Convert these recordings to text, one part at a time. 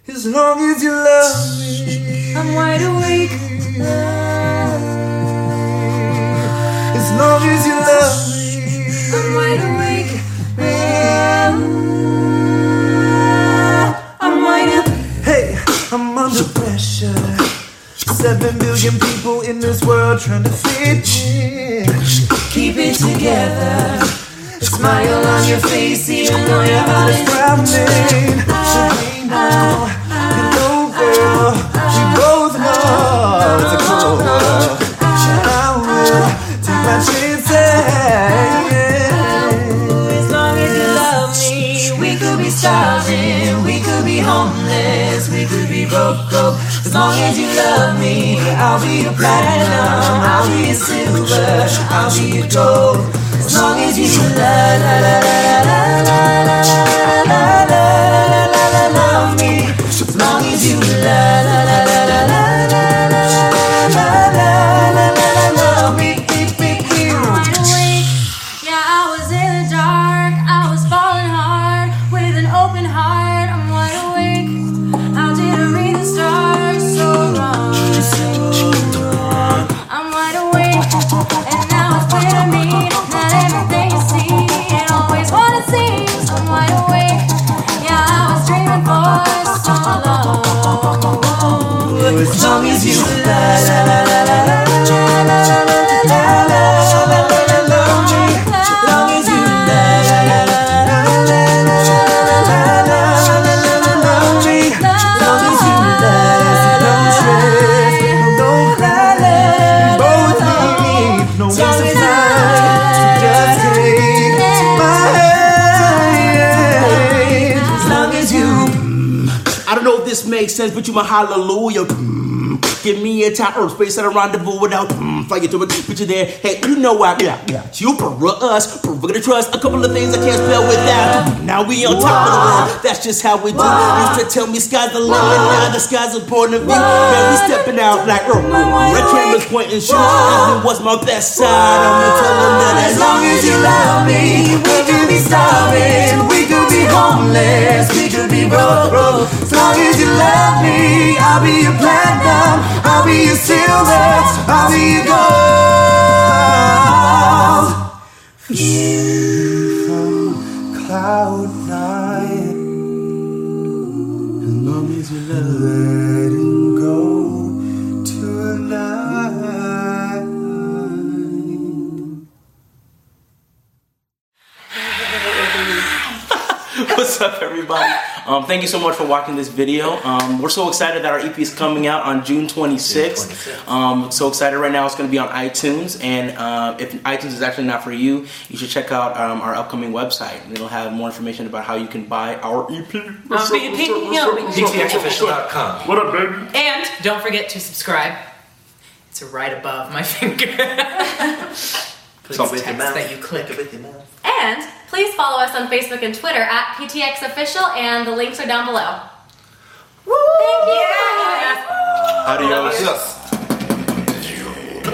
As long as you love me, I'm wide awake. as long as you love me, I'm wide awake. I'm wide awake. hey, I'm under pressure. 7 billion people in this world trying to fit in. Keep it together. Smile on your face even though your heart is frowning. So we know, you know, girl, we both know it's a cold world. I will take my chances. As long as you love me, we could be starving, we could be homeless, we could be broke. As long as you love me, I'll be a platinum, I'll be a silver, I'll be a gold. As long as you love me, as long as you love me. Wide awake, yeah, I was in the dark, I was falling hard with an open heart. I'm wide awake, how did I read the stars so wrong? I'm wide awake, and now it's clear to me. Everything you see, and always what it seems. I'm wide awake. Yeah, I was dreaming for so long. As long as you love me, as long as you I don't know if this makes sense, but you my hallelujah. Give me a time, earth, space, and a rendezvous without fly you to it, put you there. Hey, you know I got you for us, we're gonna trust a couple of things I can't spell without. Now we on top of the world, that's just how we do. Used to tell me sky's the limit, now the sky's a point of view. Man, we stepping out like red cameras pointing shoot. This was my best side, I'm gonna tell them that as long as you love me, we could be starving, we could be homeless, we could be broke. As long as you love me, I'll be your platinum, I'll be your silver, I'll be your gold. You from cloud 9. As long as you let him go tonight. What's up, everybody? Thank you so much for watching this video. We're so excited that our EP is coming out on June 26th. So excited right now. It's going to be on iTunes, and if iTunes is actually not for you, you should check out our upcoming website. It'll have more information about how you can buy our EP. PTXofficial.com. What up, baby? And don't forget to subscribe. It's right above my finger. Please text that you click. And please follow us on Facebook and Twitter at PTX Official, and the links are down below. Woo! Thank you!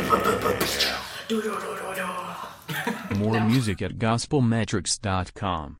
Adios. More music at gospelmetrics.com.